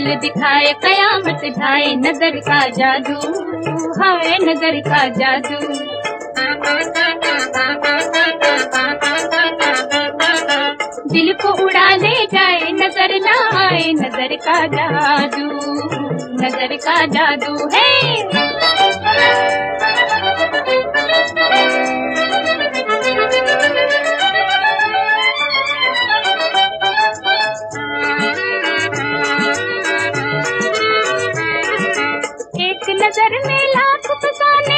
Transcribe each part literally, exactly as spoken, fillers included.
खेल दिखाए कयामत ढाए, नजर का जादू, हाय नजर का जादू। दिल को उड़ा ले जाए नजर ना आए, नजर का जादू, नजर का जादू है। एक नजर में लाख फसाने,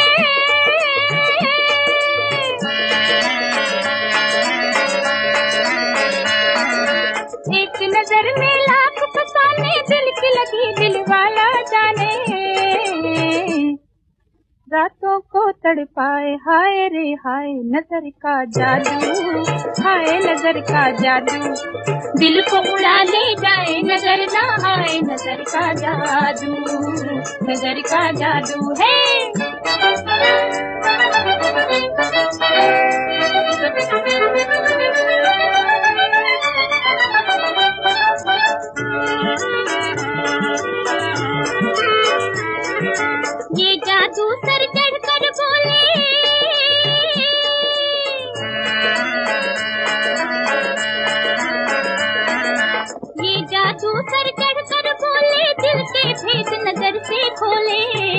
एक नजर में लाख फसाने, दिल की लगी दिल वाला जाने। रातों को तड़पाए हाय रे हाय, नजर का जादू, हाय नजर का जादू। दिल को उड़ा ले जाए नजर ना आए, नजर का जादू, नजर का जादू है। ये जादू सर चढ़ कर बोले, ये जादू सर चढ़ कर बोले, दिल के भेद नजर से खोले।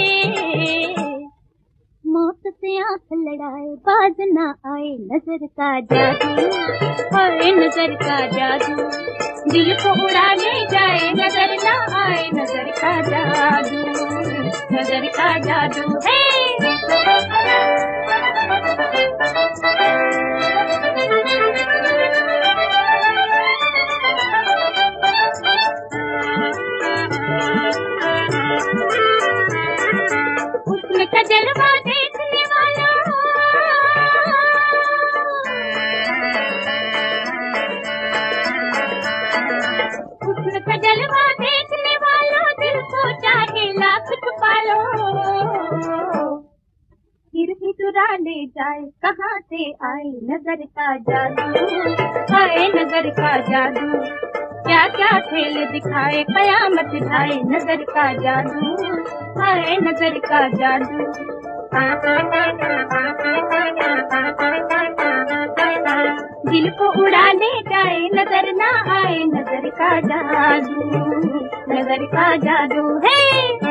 मौत से आंख लड़ाए बाज ना आए, नजर का जादू, हाय नजर का जादू। दिल को उड़ा ले जाए नजर ना आए, नजर का जादू, नजर का जादू है। उसमें का जलवा देखने वाला, उसमें का जलवा देखने वाला, दिल को चाहे लाख छुपा लो। फिर भी चुरा ले जाए कहाँ से आए, नजर का जादू, हाय नजर का जादू। क्या क्या खेल दिखाए कयामत ढाए, नजर का जादू, हाय नजर का जादू। दिल को उड़ा ले जाए नजर ना आए, नजर का जादू, नजर का जादू है।